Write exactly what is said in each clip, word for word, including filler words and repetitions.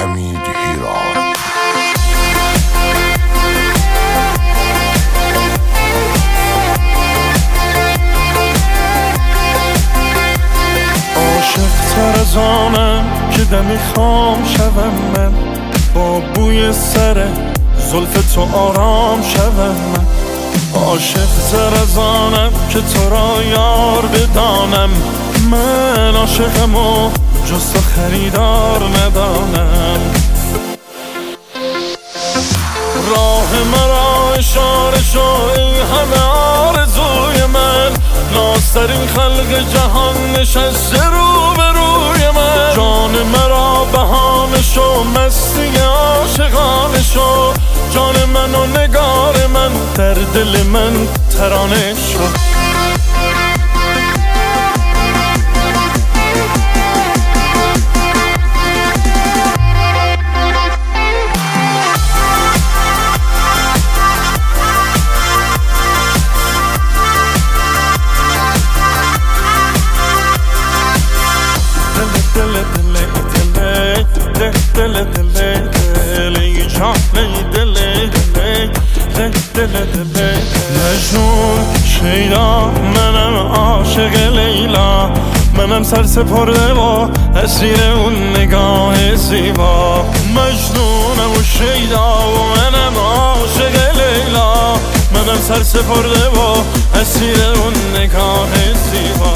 حمید هیراد. عاشق تر از آنم که دمی خام شوم من، با بوی سر زلف تو آرام شوم من. عاشق تر از آنم که تو را یار بدانم، من عاشقم و جز تو خریدار ندانم. راه مرا اشاره شو ای همه آرزوی من، نازترین خلق جهان نشسته رو به روی من. جان مرا بهانه شو مستی عاشقانه شو، جان من و نگار من در دل من ترانه شو. دل دل دل جان دل دل دل دل مجنون شیدا، منم عاشق لیلا، منم سر سپرده و اسیر اون نگاه زیبا. مجنونم و شیدا و منم عاشق لیلا، منم سر سپرده و اسیر اون نگاه زیبا.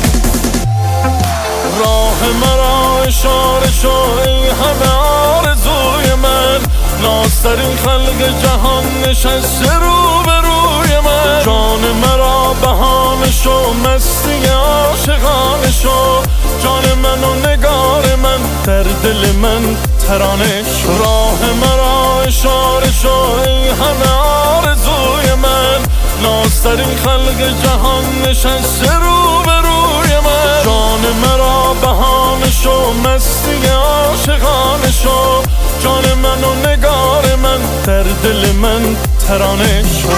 راه مرا اشاره شو ای همه آرزوی من، نازترین خلق جهان نشسته رو به روی من. جان مرا بهانه شو مستی عاشقانه شو، جان من و نگار من در دل من ترانه شو. راه مرا اشاره شو ای همه آرزوی من، نازترین خلق جهان نشسته رو به روی من. جان مرا بهانه شو مستی عاشقانه شو، جان من و نگار من در دل من ترانه شو.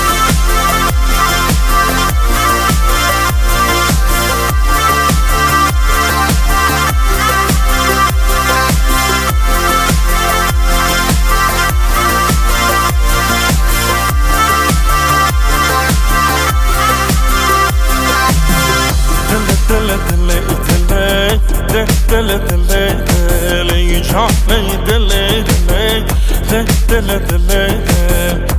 دل دل دل دل دل جان دل دل دل دل